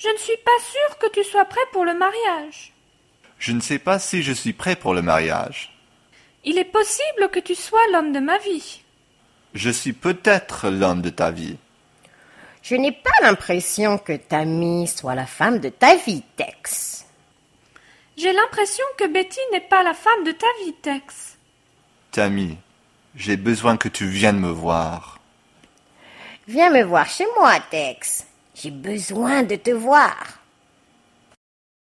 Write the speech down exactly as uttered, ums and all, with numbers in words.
Je ne suis pas sûre que tu sois prêt pour le mariage. Je ne sais pas si je suis prêt pour le mariage. Il est possible que tu sois l'homme de ma vie. Je suis peut-être l'homme de ta vie. Je n'ai pas l'impression que Tammy soit la femme de ta vie, Tex. J'ai l'impression que Betty n'est pas la femme de ta vie, Tex. Tammy, j'ai besoin que tu viennes me voir. Viens me voir chez moi, Tex. J'ai besoin de te voir.